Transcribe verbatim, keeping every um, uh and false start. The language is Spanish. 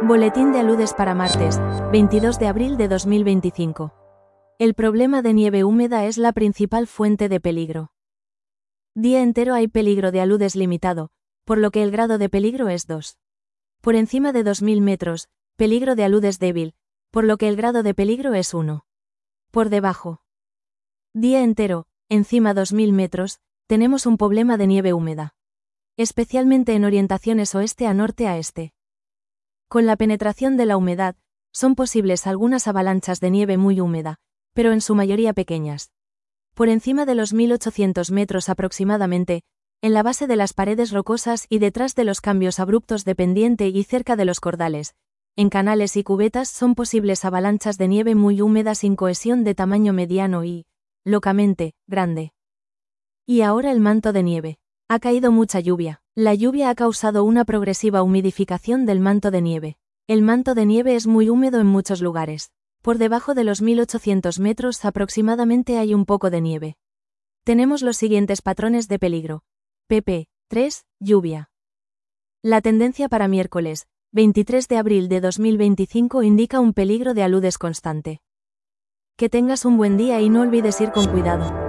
Boletín de aludes para martes, veintidós de abril de dos mil veinticinco. El problema de nieve húmeda es la principal fuente de peligro. Día entero hay peligro de aludes limitado, por lo que el grado de peligro es dos. Por encima de dos mil metros, peligro de aludes débil, por lo que el grado de peligro es uno. Por debajo. Día entero, encima dos mil metros, tenemos un problema de nieve húmeda. Especialmente en orientaciones oeste a norte a este. Con la penetración de la humedad, son posibles algunas avalanchas de nieve muy húmeda, pero en su mayoría pequeñas. Por encima de los mil ochocientos metros aproximadamente, en la base de las paredes rocosas y detrás de los cambios abruptos de pendiente y cerca de los cordales, en canales y cubetas son posibles avalanchas de nieve muy húmeda sin cohesión de tamaño mediano y, locamente, grande. Y ahora el manto de nieve. Ha caído mucha lluvia. La lluvia ha causado una progresiva humidificación del manto de nieve. El manto de nieve es muy húmedo en muchos lugares. Por debajo de los mil ochocientos metros aproximadamente hay un poco de nieve. Tenemos los siguientes patrones de peligro. P P tres, lluvia. La tendencia para miércoles, veintitrés de abril de dos mil veinticinco indica un peligro de aludes constante. Que tengas un buen día y no olvides ir con cuidado.